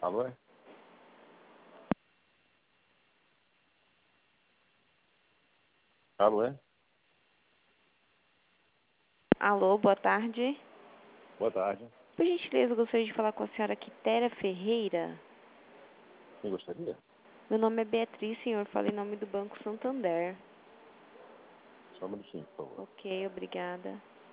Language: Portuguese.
Alô, é? Alô, é? Alô, boa tarde. Boa tarde. Por gentileza, eu gostaria de falar com a senhora Quitéria Ferreira. Quem gostaria? Meu nome é Beatriz, senhor. Fala em nome do Banco Santander. Só um minutinho, por favor. Ok, obrigada.